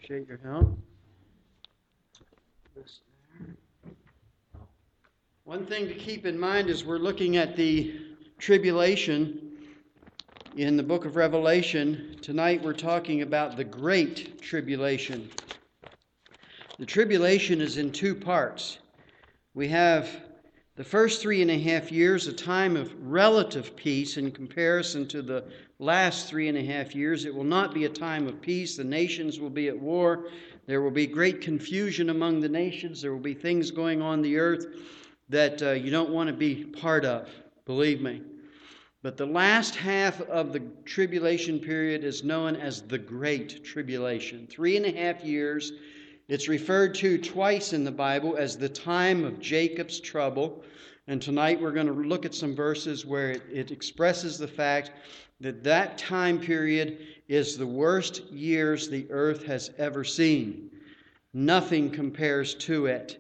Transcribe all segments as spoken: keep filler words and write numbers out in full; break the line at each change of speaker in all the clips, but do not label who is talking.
Appreciate your help. One thing to keep in mind as we're looking at the tribulation in the book of Revelation, tonight we're talking about the Great Tribulation. The tribulation is in two parts. We have the first three and a half years, a time of relative peace in comparison to the last three and a half years. It will not be a time of peace. The nations will be at war. There will be great confusion among the nations. There will be things going on the earth that uh, you don't want to be part of, believe me. But the last half of the tribulation period is known as the Great Tribulation. Three and a half years. It's referred to twice in the Bible as the time of Jacob's trouble. And tonight we're going to look at some verses where it, it expresses the fact that that time period is the worst years the earth has ever seen. Nothing compares to it.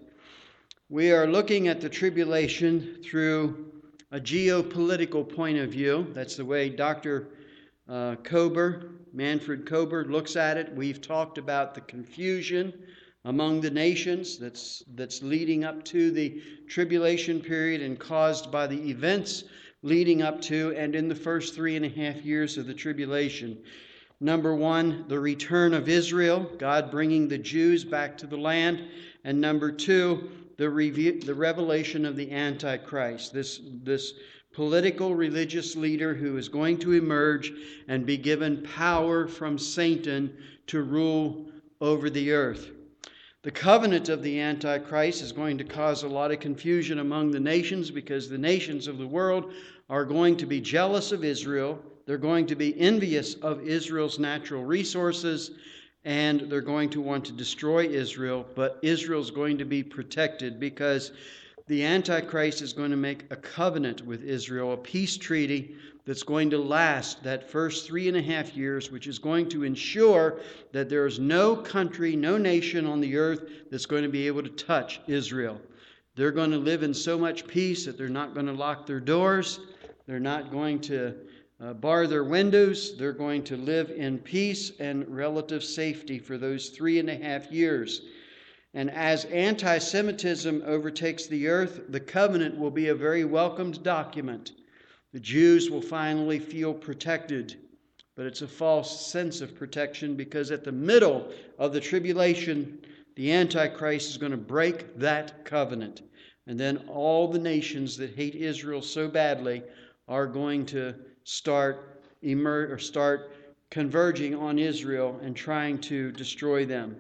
We are looking at the tribulation through a geopolitical point of view. That's the way Doctor Uh, Kober, Manfred Kober, looks at it. We've talked about the confusion among the nations that's that's leading up to the tribulation period and caused by the events leading up to and in the first three and a half years of the tribulation. Number one, the return of Israel, God bringing the Jews back to the land. And number two, the, rev- the revelation of the Antichrist, this this political religious leader who is going to emerge and be given power from Satan to rule over the earth. The covenant of the Antichrist is going to cause a lot of confusion among the nations because the nations of the world are going to be jealous of Israel. They're going to be envious of Israel's natural resources, and they're going to want to destroy Israel. But Israel's going to be protected because the Antichrist is going to make a covenant with Israel, a peace treaty that's going to last that first three and a half years, which is going to ensure that there is no country, no nation on the earth that's going to be able to touch Israel. They're going to live in so much peace that they're not going to lock their doors. They're not going to uh, bar their windows. They're going to live in peace and relative safety for those three and a half years. And as anti-Semitism overtakes the earth, the covenant will be a very welcomed document. The Jews will finally feel protected. But it's a false sense of protection because at the middle of the tribulation, the Antichrist is going to break that covenant. And then all the nations that hate Israel so badly are going to start emer- or start converging on Israel and trying to destroy them.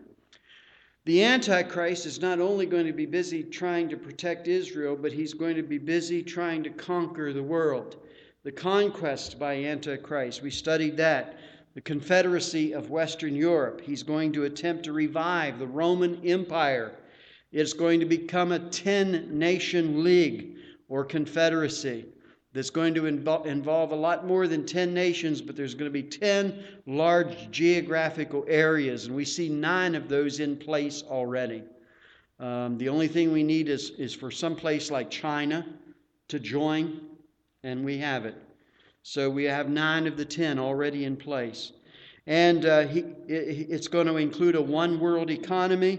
The Antichrist is not only going to be busy trying to protect Israel, but he's going to be busy trying to conquer the world. The conquest by Antichrist, we studied that. The Confederacy of Western Europe. He's going to attempt to revive the Roman Empire. It's going to become a ten-nation league or confederacy that's going to invo- involve a lot more than ten nations, but there's going to be ten large geographical areas, and we see nine of those in place already. Um, the only thing we need is, is for some place like China to join, and we have it. So we have nine of the ten already in place. And uh, he, it, it's going to include a one-world economy,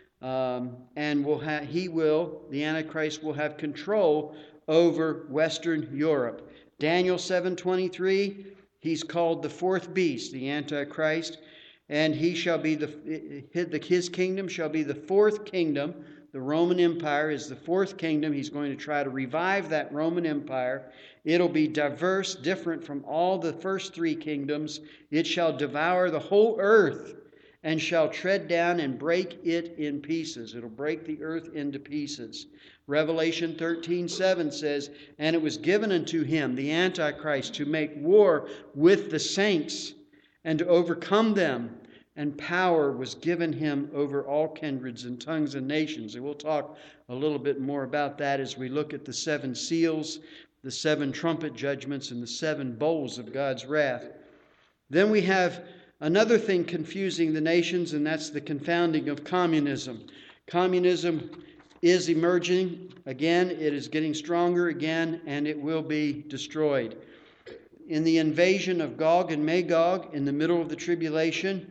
um, and we'll ha- he will, the Antichrist, will have control over Western Europe. Daniel seven twenty-three, he's called the fourth beast, the Antichrist, and he shall be the his kingdom shall be the fourth kingdom. The Roman Empire is the fourth kingdom. He's going to try to revive that Roman Empire. It'll be diverse, different from all the first three kingdoms. It shall devour the whole earth and shall tread down and break it in pieces. It'll break the earth into pieces. Revelation thirteen seven says, "And it was given unto him, the Antichrist, to make war with the saints and to overcome them. And power was given him over all kindreds and tongues and nations." And we'll talk a little bit more about that as we look at the seven seals, the seven trumpet judgments, and the seven bowls of God's wrath. Then we have another thing confusing the nations, and that's the confounding of communism. Communism is emerging again. It is getting stronger again, and it will be destroyed. In the invasion of Gog and Magog in the middle of the tribulation,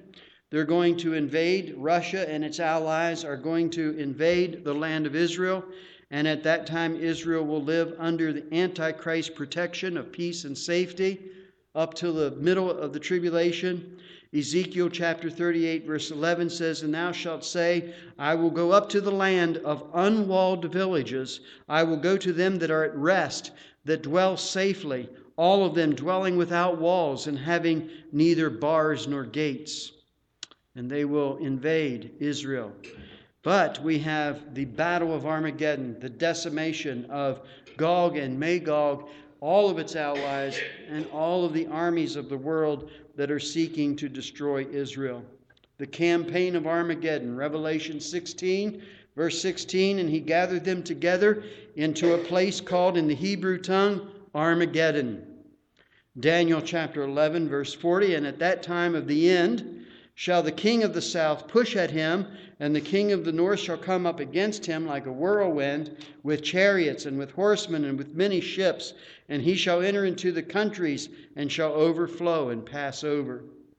They're going to invade. Russia and its allies are going to invade the land of Israel. And at that time, Israel will live under the Antichrist protection of peace and safety up till the middle of the tribulation. Ezekiel chapter thirty-eight verse eleven says, "And thou shalt say, I will go up to the land of unwalled villages. I will go to them that are at rest, that dwell safely, all of them dwelling without walls and having neither bars nor gates." And they will invade Israel. But we have the battle of Armageddon, the decimation of Gog and Magog, all of its allies, and all of the armies of the world that are seeking to destroy Israel. The campaign of Armageddon, Revelation sixteen, verse sixteen, "And he gathered them together into a place called in the Hebrew tongue Armageddon." Daniel chapter eleven, verse forty, "And at that time of the end shall the king of the south push at him, and the king of the north shall come up against him like a whirlwind, with chariots and with horsemen and with many ships. And he shall enter into the countries and shall overflow and pass over."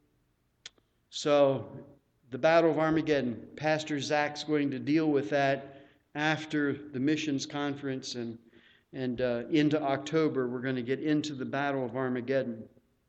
So, the Battle of Armageddon, Pastor Zach's going to deal with that after the missions conference, and, and uh, into October, we're going to get into the Battle of Armageddon.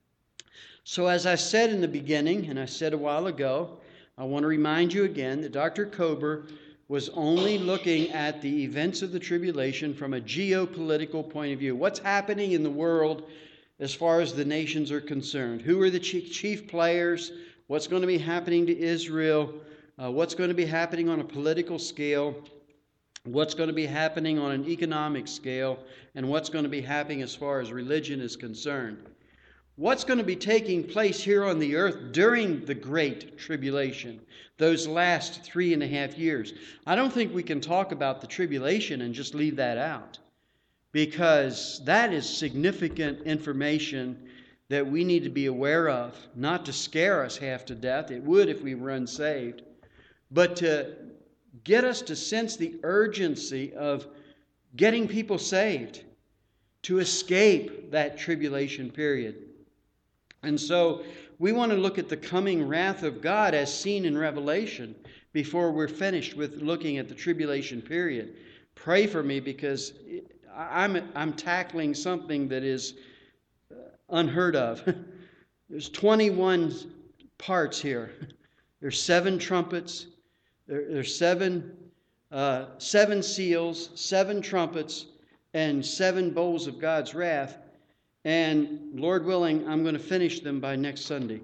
So as I said in the beginning, and I said a while ago, I want to remind you again that Doctor Kober was only looking at the events of the tribulation from a geopolitical point of view. What's happening in the world as far as the nations are concerned? Who are the chief players? What's going to be happening to Israel? Uh, what's going to be happening on a political scale? What's going to be happening on an economic scale? And what's going to be happening as far as religion is concerned? What's going to be taking place here on the earth during the Great Tribulation, those last three and a half years? I don't think we can talk about the tribulation and just leave that out, because that is significant information that we need to be aware of, not to scare us half to death. It would if we were unsaved, but to get us to sense the urgency of getting people saved, to escape that tribulation period. And so we want to look at the coming wrath of God as seen in Revelation before we're finished with looking at the tribulation period. Pray for me, because I'm, I'm tackling something that is unheard of. There's twenty-one parts here. There's seven trumpets. There, there's seven, uh, seven seals, seven trumpets, and seven bowls of God's wrath. And Lord willing, I'm going to finish them by next Sunday.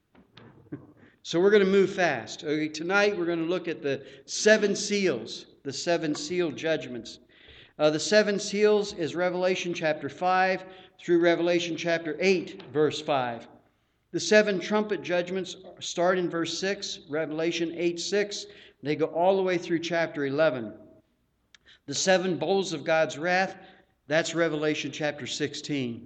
So we're going to move fast. Okay, tonight we're going to look at the seven seals, the seven seal judgments. Uh, the seven seals is Revelation chapter five through Revelation chapter eight, verse five. The seven trumpet judgments start in verse six, Revelation eight, six. They go all the way through chapter eleven. The seven bowls of God's wrath, that's Revelation chapter sixteen.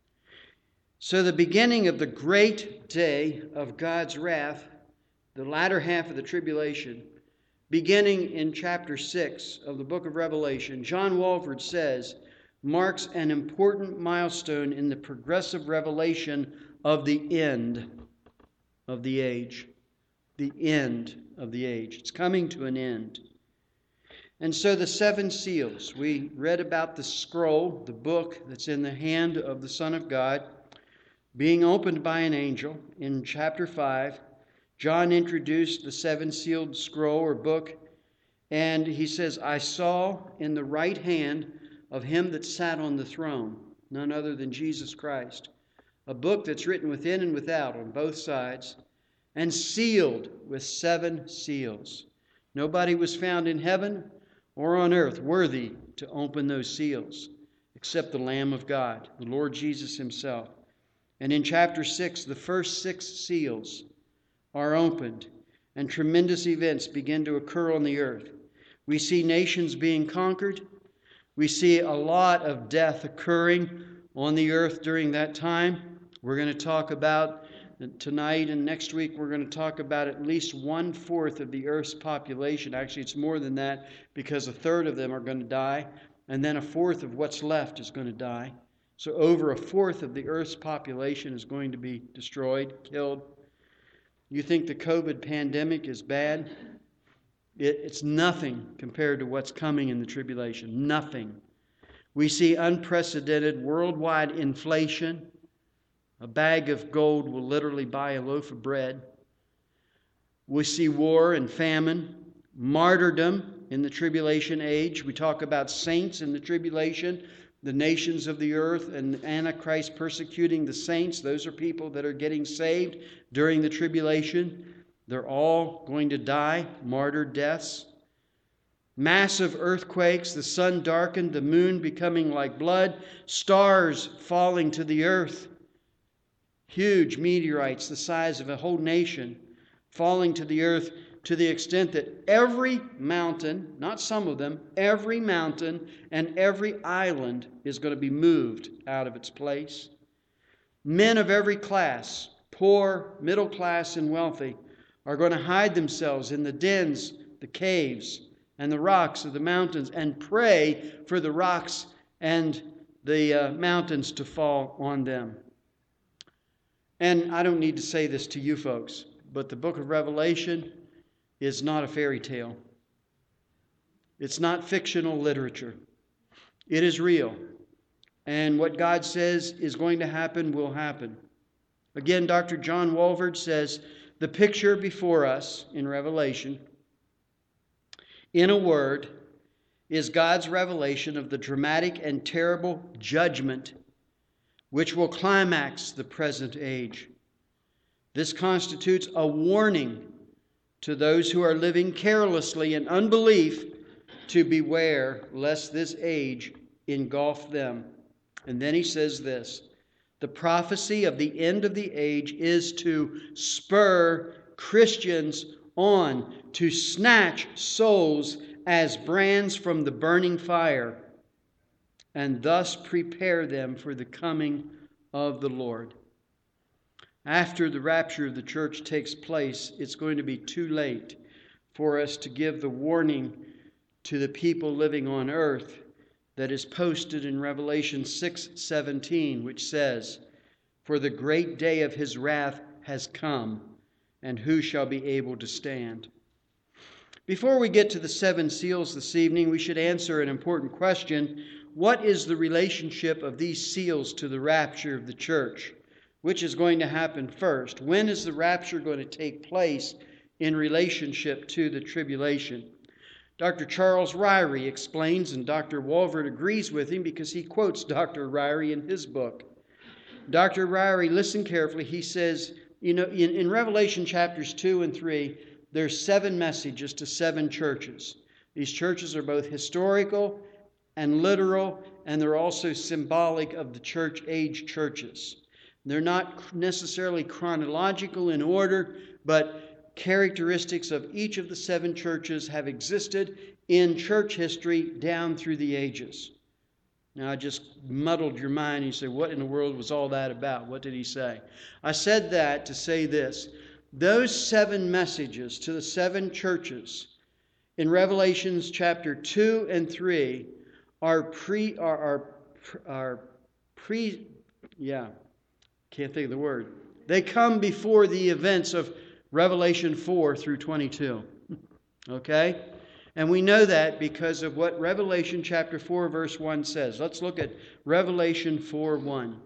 So the beginning of the great day of God's wrath, the latter half of the tribulation, beginning in chapter six of the book of Revelation, John Walvoord says, marks an important milestone in the progressive revelation of the end of the age. The end of the age. It's coming to an end. And so the seven seals, we read about the scroll, the book that's in the hand of the Son of God, being opened by an angel in chapter five. John introduced the seven-sealed scroll or book, and he says, I saw in the right hand of him that sat on the throne, none other than Jesus Christ, a book that's written within and without on both sides, and sealed with seven seals. Nobody was found in heaven or on earth worthy to open those seals, except the Lamb of God, the Lord Jesus himself. And in chapter six, the first six seals are opened, and tremendous events begin to occur on the earth. We see nations being conquered. We see a lot of death occurring on the earth during that time. We're going to talk about tonight and next week, we're going to talk about at least one-fourth of the earth's population. Actually, it's more than that, because a third of them are going to die, and then a fourth of what's left is going to die. So over a fourth of the earth's population is going to be destroyed, killed. You think the COVID pandemic is bad? It, it's nothing compared to what's coming in the tribulation. Nothing. We see unprecedented worldwide inflation. A bag of gold will literally buy a loaf of bread. We see war and famine, martyrdom in the tribulation age. We talk about saints in the tribulation, the nations of the earth, and Antichrist persecuting the saints. Those are people that are getting saved during the tribulation. They're all going to die, martyr deaths. Massive earthquakes, the sun darkened, the moon becoming like blood, stars falling to the earth. Huge meteorites the size of a whole nation falling to the earth to the extent that every mountain, not some of them, every mountain and every island is going to be moved out of its place. Men of every class, poor, middle class, and wealthy, are going to hide themselves in the dens, the caves, and the rocks of the mountains and pray for the rocks and the uh, mountains to fall on them. And I don't need to say this to you folks, but the book of Revelation is not a fairy tale. It's not fictional literature. It is real. And what God says is going to happen will happen. Again, Doctor John Walvoord says, the picture before us in Revelation, in a word, is God's revelation of the dramatic and terrible judgment which will climax the present age. This constitutes a warning to those who are living carelessly in unbelief to beware lest this age engulf them. And then he says this, the prophecy of the end of the age is to spur Christians on to snatch souls as brands from the burning fire and thus prepare them for the coming of the Lord. After the rapture of the church takes place, it's going to be too late for us to give the warning to the people living on earth that is posted in Revelation six seventeen, which says, for the great day of his wrath has come, and who shall be able to stand? Before we get to the seven seals this evening, we should answer an important question. What is the relationship of these seals to the rapture of the church? Which is going to happen first? When is the rapture going to take place in relationship to the tribulation? Doctor Charles Ryrie explains, and Doctor Walvoord agrees with him because he quotes Doctor Ryrie in his book. Doctor Ryrie, listen carefully, he says, you know, in, in Revelation chapters two and three, there's seven messages to seven churches. These churches are both historical and literal, and they're also symbolic of the church age churches. They're not necessarily chronological in order, but characteristics of each of the seven churches have existed in church history down through the ages. Now, I just muddled your mind and you say, what in the world was all that about? What did he say? I said that to say this. Those seven messages to the seven churches in Revelations chapter two and three are pre, are, are, are pre, yeah, can't think of the word. They come before the events of Revelation four through twenty-two. Okay? And we know that because of what Revelation chapter four verse one says. Let's look at Revelation four one.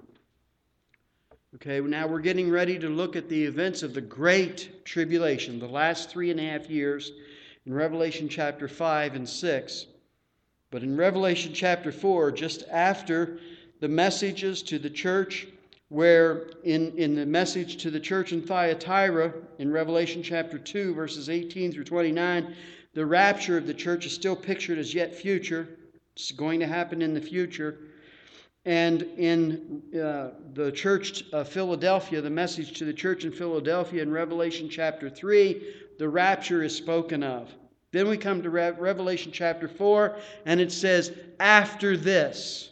Okay, now we're getting ready to look at the events of the Great Tribulation, the last three and a half years in Revelation chapter five and six. But in Revelation chapter four, just after the messages to the church, where in, in the message to the church in Thyatira, in Revelation chapter two, verses eighteen through twenty-nine, the rapture of the church is still pictured as yet future. It's going to happen in the future. And in uh, the church of Philadelphia, the message to the church in Philadelphia in Revelation chapter three, the rapture is spoken of. Then we come to Re- Revelation chapter four, and it says, after this,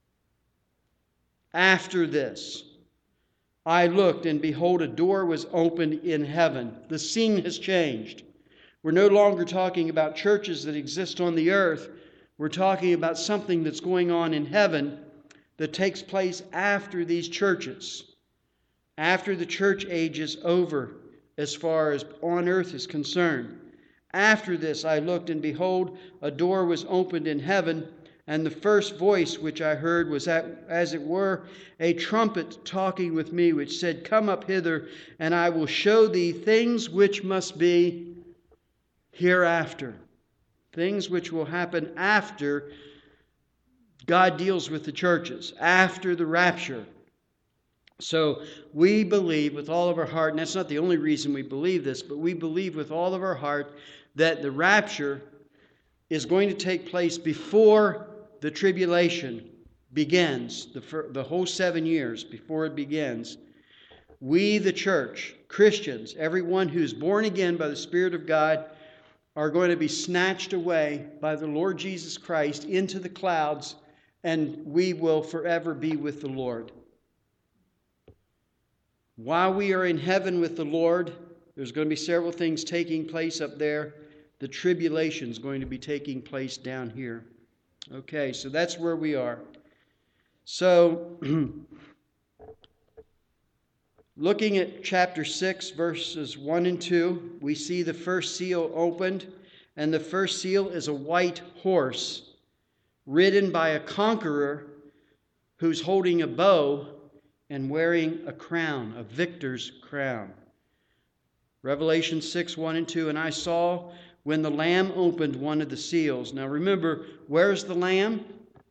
after this, I looked, and behold, a door was opened in heaven. The scene has changed. We're no longer talking about churches that exist on the earth. We're talking about something that's going on in heaven that takes place after these churches, after the church age is over as far as on earth is concerned. After this I looked, and behold, a door was opened in heaven, and the first voice which I heard was at, as it were a trumpet talking with me, which said, Come up hither, and I will show thee things which must be hereafter. Things which will happen after God deals with the churches, after the rapture. So we believe with all of our heart, and that's not the only reason we believe this, but we believe with all of our heart that the rapture is going to take place before the tribulation begins, the, the whole seven years before it begins. We, the church, Christians, everyone who's born again by the Spirit of God, are going to be snatched away by the Lord Jesus Christ into the clouds, and we will forever be with the Lord. While we are in heaven with the Lord, there's going to be several things taking place up there. The tribulation is going to be taking place down here. Okay, so that's where we are. So, looking at chapter six, verses one and two, we see the first seal opened, and the first seal is a white horse, ridden by a conqueror who's holding a bow and wearing a crown, a victor's crown. Revelation six, one and two, and I saw when the Lamb opened one of the seals. Now remember, where's the Lamb?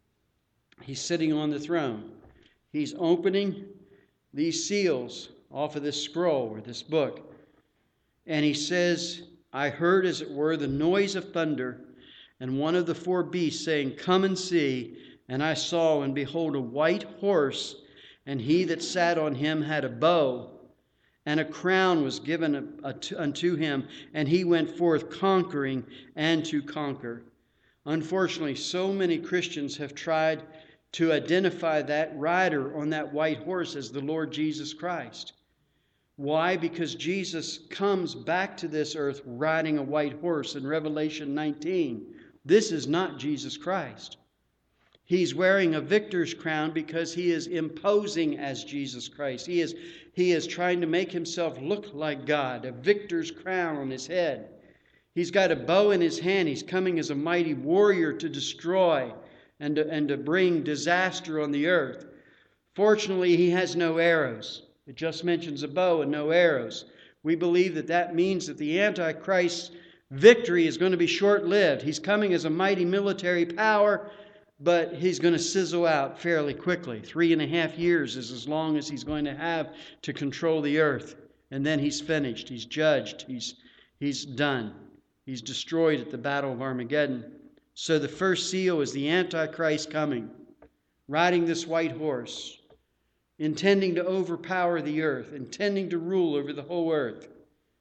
He's sitting on the throne. He's opening these seals off of this scroll or this book. And he says, I heard as it were the noise of thunder, and one of the four beasts saying, Come and see. And I saw, and behold, a white horse, and he that sat on him had a bow, and a crown was given unto him, and he went forth conquering and to conquer. Unfortunately, so many Christians have tried to identify that rider on that white horse as the Lord Jesus Christ. Why? Because Jesus comes back to this earth riding a white horse in Revelation nineteen. This is not Jesus Christ. He's wearing a victor's crown because he is imposing as Jesus Christ. He is, he is trying to make himself look like God, a victor's crown on his head. He's got a bow in his hand. He's coming as a mighty warrior to destroy and to, and to bring disaster on the earth. Fortunately, he has no arrows. It just mentions a bow and no arrows. We believe that that means that the Antichrist's victory is going to be short-lived. He's coming as a mighty military power, but he's going to sizzle out fairly quickly. Three and a half years is as long as he's going to have to control the earth. And then he's finished. He's judged. He's, he's done. He's destroyed at the Battle of Armageddon. So the first seal is the Antichrist coming, riding this white horse, intending to overpower the earth, intending to rule over the whole earth.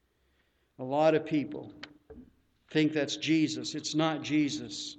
A lot of people think that's Jesus. It's not Jesus.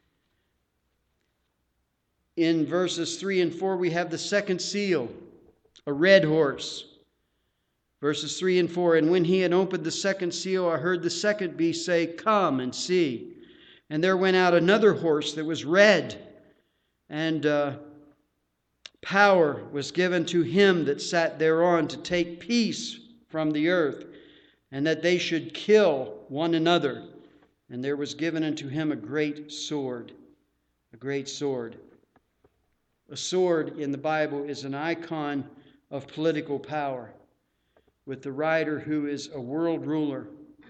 In verses three and four, we have the second seal, a red horse. Verses three and four, and when he had opened the second seal, I heard the second beast say, Come and see. And there went out another horse that was red, and uh, power was given to him that sat thereon to take peace from the earth, and that they should kill one another. And there was given unto him a great sword, a great sword. A sword in the Bible is an icon of political power, with the rider who is a world ruler.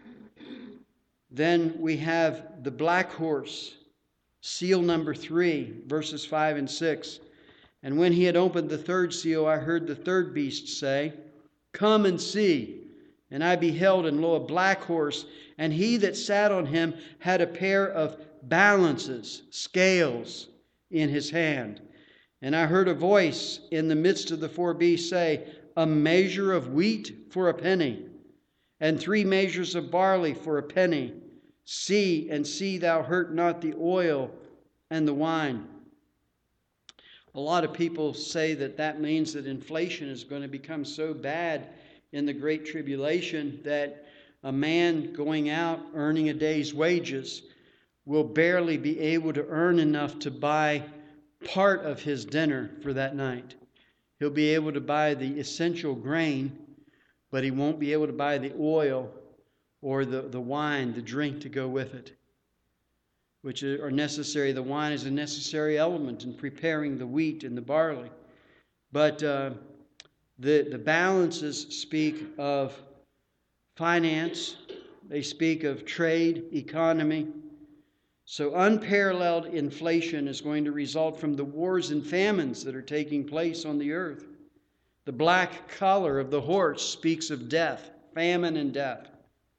Then we have the black horse, seal number three, verses five and six. And when he had opened the third seal, I heard the third beast say, Come and see. And I beheld, and lo, a black horse, and he that sat on him had a pair of balances, scales, in his hand. And I heard a voice in the midst of the four beasts say, A measure of wheat for a penny, and three measures of barley for a penny. See, and see thou hurt not the oil and the wine. A lot of people say that that means that inflation is going to become so bad in the Great Tribulation that a man going out earning a day's wages will barely be able to earn enough to buy part of his dinner for that night. He'll be able to buy the essential grain, but he won't be able to buy the oil or the, the wine, the drink to go with it, which are necessary. The wine is a necessary element in preparing the wheat and the barley. But uh, the, the balances speak of finance. They speak of trade, economy. So unparalleled inflation is going to result from the wars and famines that are taking place on the earth. The black collar of the horse speaks of death, famine and death.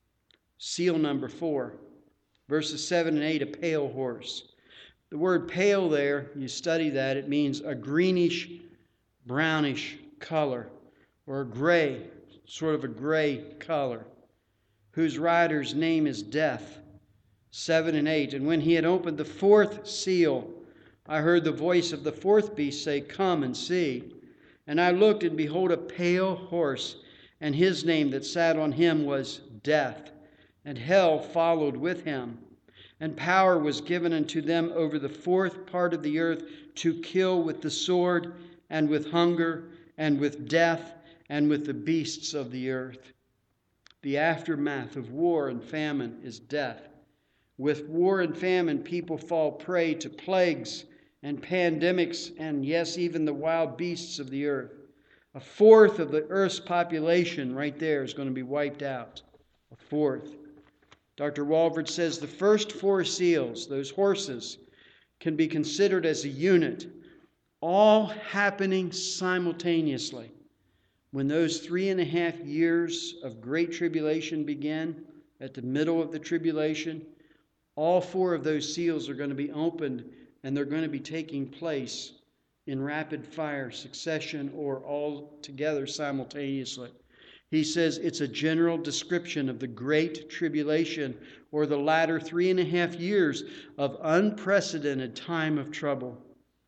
Seal number four, verses seven and eight, a pale horse. The word pale there, you study that, it means a greenish, brownish color, or a gray, sort of a gray color, whose rider's name is Death. Seven and eight. And when he had opened the fourth seal, I heard the voice of the fourth beast say, "Come and see." And I looked, and behold, a pale horse, and his name that sat on him was Death, and hell followed with him. And power was given unto them over the fourth part of the earth to kill with the sword, and with hunger, and with death, and with the beasts of the earth. The aftermath of war and famine is death. With war and famine, people fall prey to plagues and pandemics, and yes, even the wild beasts of the earth. A fourth of the earth's population right there is going to be wiped out. A fourth. Doctor Walvoord says the first four seals, those horses, can be considered as a unit, all happening simultaneously. When those three and a half years of great tribulation begin, at the middle of the tribulation, all four of those seals are going to be opened, and they're going to be taking place in rapid fire succession or all together simultaneously. He says it's a general description of the great tribulation, or the latter three and a half years of unprecedented time of trouble.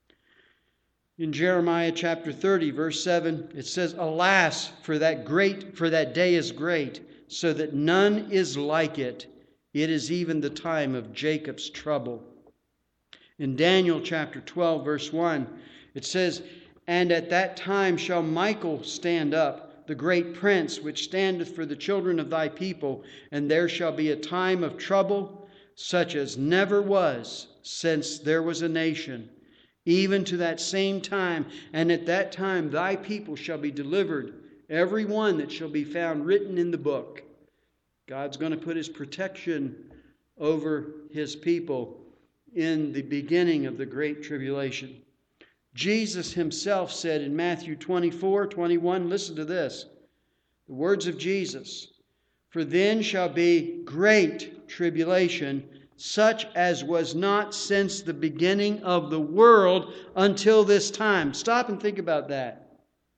In Jeremiah chapter thirty, verse seven, it says, "Alas, for that great, for that day is great, so that none is like it. It is even the time of Jacob's trouble." In Daniel chapter twelve, verse one, it says, "And at that time shall Michael stand up, the great prince, which standeth for the children of thy people, and there shall be a time of trouble, such as never was since there was a nation, even to that same time. And at that time thy people shall be delivered, every one that shall be found written in the book." God's going to put his protection over his people in the beginning of the great tribulation. Jesus himself said in Matthew twenty-four, twenty-one, listen to this, the words of Jesus, "For then shall be great tribulation, such as was not since the beginning of the world until this time." Stop and think about that.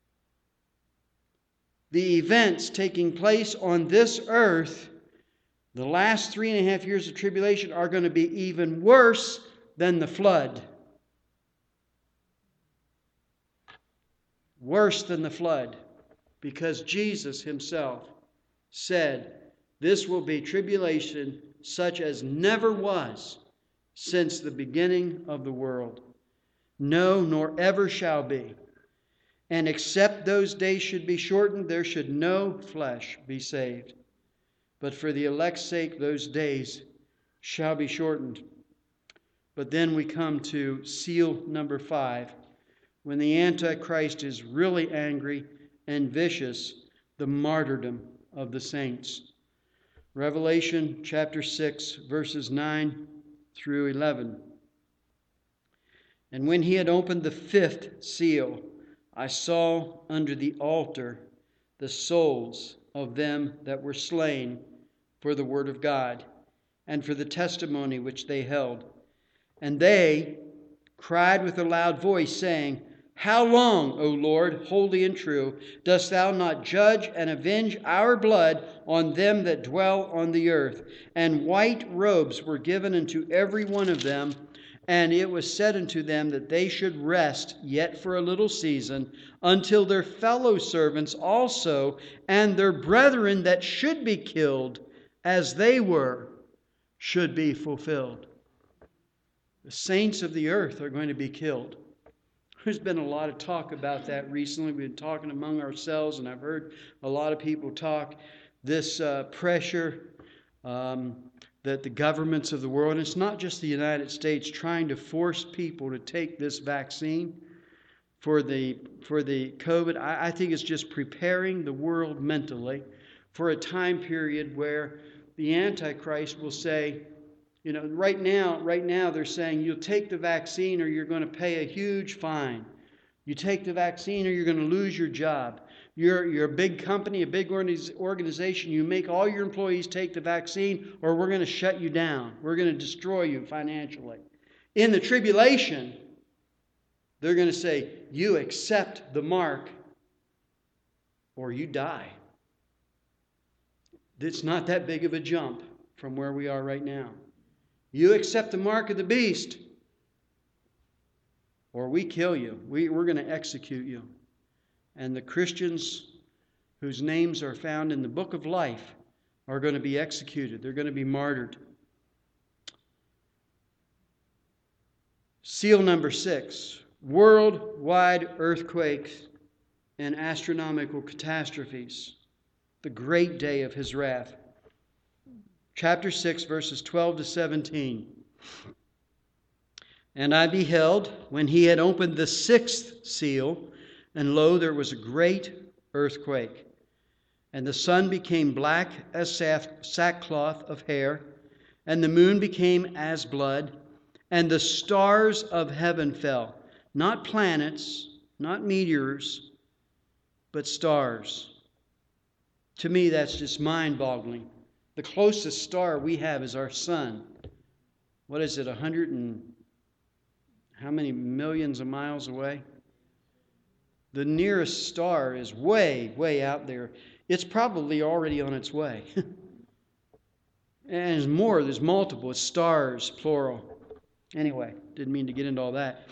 The events taking place on this earth, the last three and a half years of tribulation, are going to be even worse than the flood. Worse than the flood. Because Jesus himself said, this will be tribulation such as never was since the beginning of the world. No, nor ever shall be. And except those days should be shortened, there should no flesh be saved. But for the elect's sake, those days shall be shortened. But then we come to seal number five, when the Antichrist is really angry and vicious, the martyrdom of the saints. Revelation chapter six, verses nine through eleven. "And when he had opened the fifth seal, I saw under the altar the souls of them that were slain for the word of God, and for the testimony which they held. And they cried with a loud voice, saying, How long, O Lord, holy and true, dost thou not judge and avenge our blood on them that dwell on the earth? And white robes were given unto every one of them, and it was said unto them that they should rest yet for a little season, until their fellow servants also and their brethren that should be killed as they were should be fulfilled." The saints of the earth are going to be killed. There's been a lot of talk about that recently. We've been talking among ourselves, and I've heard a lot of people talk this uh, pressure um, that the governments of the world, and it's not just the United States, trying to force people to take this vaccine for the for the COVID. I, I think it's just preparing the world mentally for a time period where the Antichrist will say, you know, right now, right now they're saying you'll take the vaccine or you're going to pay a huge fine. You take the vaccine or you're going to lose your job. You're, you're a big company, a big organization. You make all your employees take the vaccine or we're going to shut you down. We're going to destroy you financially. In the tribulation, they're going to say, you accept the mark or you die. It's not that big of a jump from where we are right now. You accept the mark of the beast, or we kill you. We, we're going to execute you. And the Christians whose names are found in the book of life are going to be executed. They're going to be martyred. Seal number six, worldwide earthquakes and astronomical catastrophes. The great day of his wrath. Chapter six, verses twelve to seventeen. And I beheld, when he had opened the sixth seal, and lo, there was a great earthquake. And the sun became black as sackcloth of hair, and the moon became as blood, and the stars of heaven fell. Not planets, not meteors, but stars. To me, that's just mind-boggling. The closest star we have is our sun. What is it, a hundred and how many millions of miles away? The nearest star is way, way out there. It's probably already on its way. And there's more, there's multiple. It's stars, plural. Anyway, didn't mean to get into all that.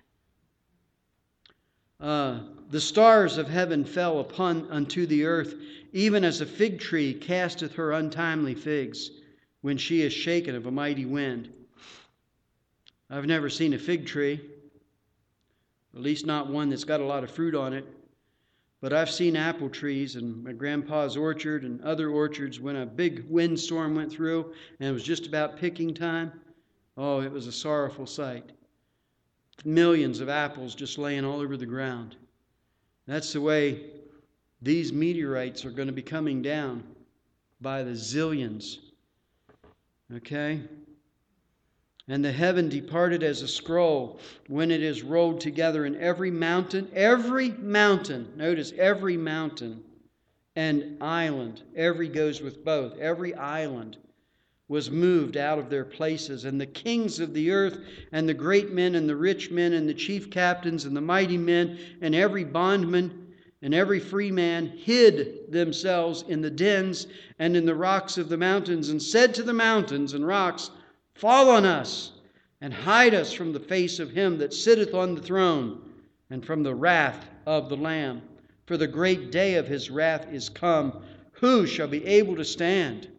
Uh, the stars of heaven fell upon unto the earth, even as a fig tree casteth her untimely figs when she is shaken of a mighty wind. I've never seen a fig tree, at least not one that's got a lot of fruit on it. But I've seen apple trees in my grandpa's orchard and other orchards when a big windstorm went through and it was just about picking time. Oh, it was a sorrowful sight. Millions of apples just laying all over the ground. That's the way these meteorites are going to be coming down by the zillions. Okay? And the heaven departed as a scroll when it is rolled together, and every mountain, every mountain, notice every mountain and island, every goes with both, every island was moved out of their places. And the kings of the earth and the great men and the rich men and the chief captains and the mighty men and every bondman and every free man hid themselves in the dens and in the rocks of the mountains, and said to the mountains and rocks, fall on us, and hide us from the face of him that sitteth on the throne, and from the wrath of the Lamb. For the great day of his wrath is come. Who shall be able to stand?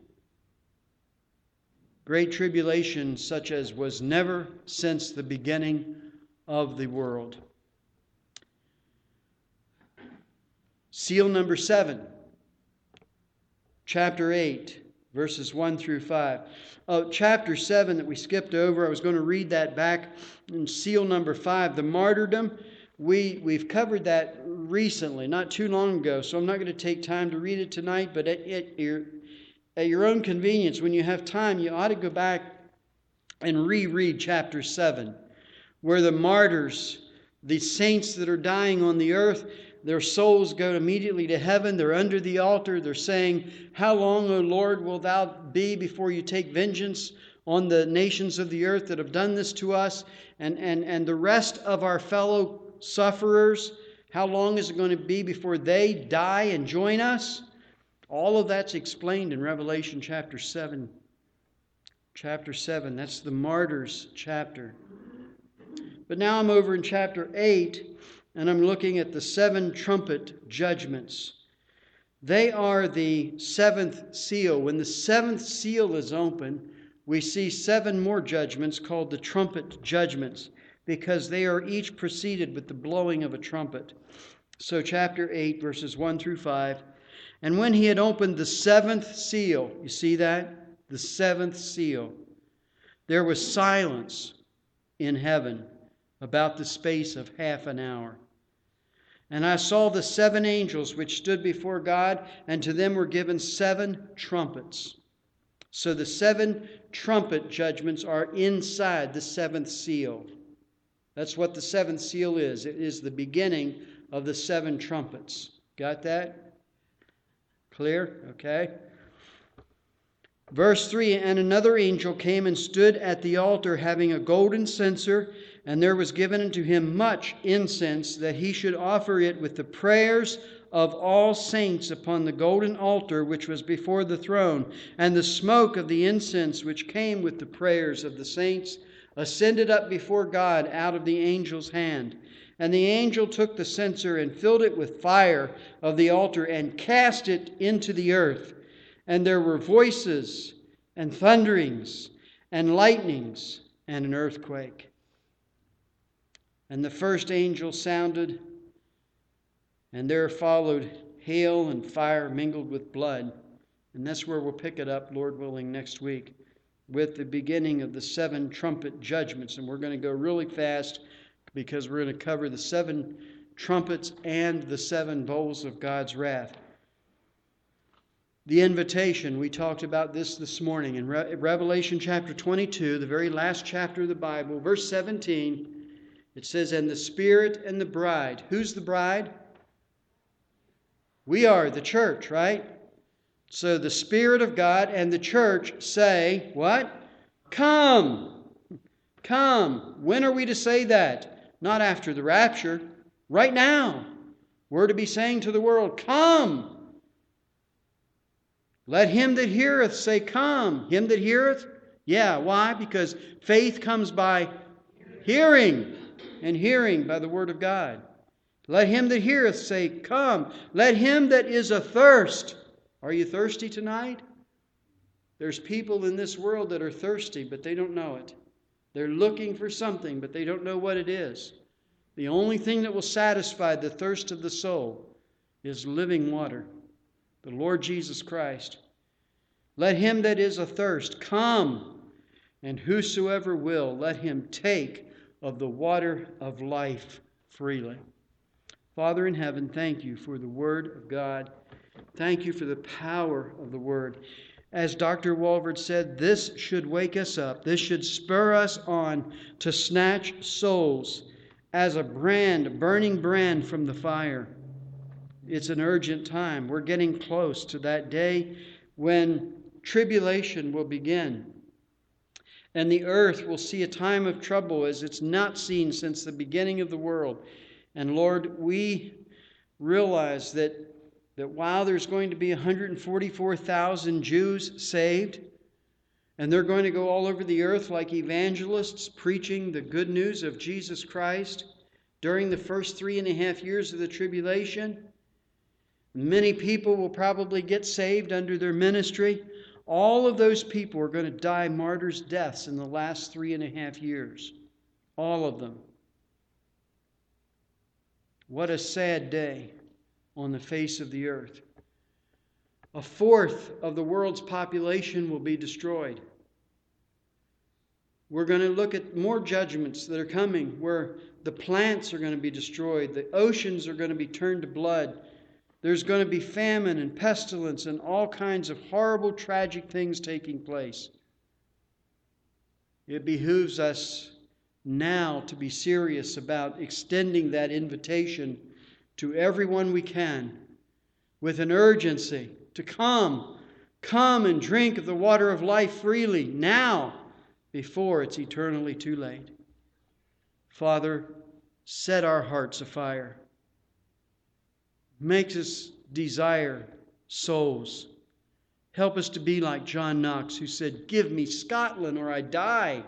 Great tribulation such as was never since the beginning of the world. Seal number seven, chapter eight. Verses one through five. Uh, chapter seven that we skipped over, I was going to read that back in seal number five, the martyrdom. We, we've covered that recently, not too long ago, so I'm not going to take time to read it tonight, but at, at, your, at your own convenience, when you have time, you ought to go back and reread chapter seven, where the martyrs, the saints that are dying on the earth, their souls go immediately to heaven. They're under the altar. They're saying, how long, O Lord, will thou be before you take vengeance on the nations of the earth that have done this to us? And, and, and the rest of our fellow sufferers, how long is it going to be before they die and join us? All of that's explained in Revelation chapter seven. Chapter seven, that's the martyrs chapter. But now I'm over in chapter eight. And I'm looking at the seven trumpet judgments. They are the seventh seal. When the seventh seal is open, we see seven more judgments called the trumpet judgments. because they are each preceded with the blowing of a trumpet. So chapter eight, verses one through five. And when he had opened the seventh seal, you see that? The seventh seal. There was silence in heaven about the space of half an hour. And I saw the seven angels which stood before God, and to them were given seven trumpets. So the seven trumpet judgments are inside the seventh seal. That's what the seventh seal is. It is the beginning of the seven trumpets. Got that? Clear? Okay. Verse three, and another angel came and stood at the altar, having a golden censer, and there was given unto him much incense, that he should offer it with the prayers of all saints upon the golden altar which was before the throne. And the smoke of the incense which came with the prayers of the saints ascended up before God out of the angel's hand. And the angel took the censer and filled it with fire of the altar and cast it into the earth. And there were voices and thunderings and lightnings and an earthquake. And the first angel sounded, and there followed hail and fire mingled with blood. And that's where we'll pick it up, Lord willing, next week, with the beginning of the seven trumpet judgments. And we're going to go really fast because we're going to cover the seven trumpets and the seven bowls of God's wrath. The invitation, we talked about this this morning in Re- Revelation chapter twenty-two, the very last chapter of the Bible, verse seventeen. It says, and the Spirit and the bride. Who's the bride? We are the church, right? So the Spirit of God and the church say, what? Come. Come. When are we to say that? Not after the rapture. Right now. We're to be saying to the world, come. Let him that heareth say, come. Him that heareth? Yeah, why? Because faith comes by hearing, and hearing by the word of God. Let him that heareth say, come. Let him that is athirst. Are you thirsty tonight? There's people in this world that are thirsty, but they don't know it. They're looking for something, but they don't know what it is. The only thing that will satisfy the thirst of the soul is living water, the Lord Jesus Christ. Let him that is athirst come, and whosoever will, let him take of the water of life freely. Father in heaven, thank you for the Word of God. Thank you for the power of the Word. As Doctor Walvoord said, this should wake us up. This should spur us on to snatch souls as a brand, a burning brand from the fire. It's an urgent time. We're getting close to that day when tribulation will begin. And the earth will see a time of trouble as it's not seen since the beginning of the world. And Lord, we realize that, that while there's going to be one hundred forty-four thousand Jews saved, and they're going to go all over the earth like evangelists preaching the good news of Jesus Christ during the first three and a half years of the tribulation, many people will probably get saved under their ministry. All of those people are going to die martyrs' deaths in the last three and a half years. All of them. What a sad day on the face of the earth. A fourth of the world's population will be destroyed. We're going to look at more judgments that are coming where the plants are going to be destroyed. The oceans are going to be turned to blood. There's going to be famine and pestilence and all kinds of horrible, tragic things taking place. It behooves us now to be serious about extending that invitation to everyone we can with an urgency to come, come and drink of the water of life freely now before it's eternally too late. Father, set our hearts afire. Makes us desire souls. Help us to be like John Knox, who said, give me Scotland or I die.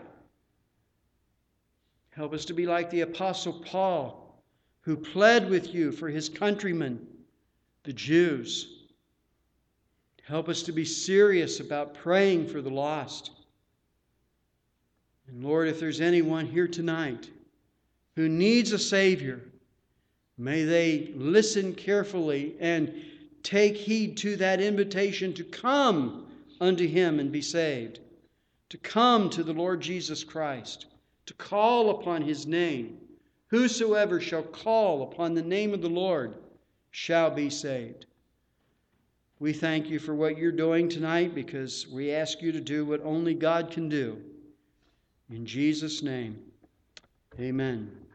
Help us to be like the Apostle Paul, who pled with you for his countrymen, the Jews. Help us to be serious about praying for the lost. And Lord, if there's anyone here tonight who needs a Savior, may they listen carefully and take heed to that invitation to come unto Him and be saved, to come to the Lord Jesus Christ, to call upon His name. Whosoever shall call upon the name of the Lord shall be saved. We thank you for what you're doing tonight, because we ask you to do what only God can do. In Jesus' name, amen.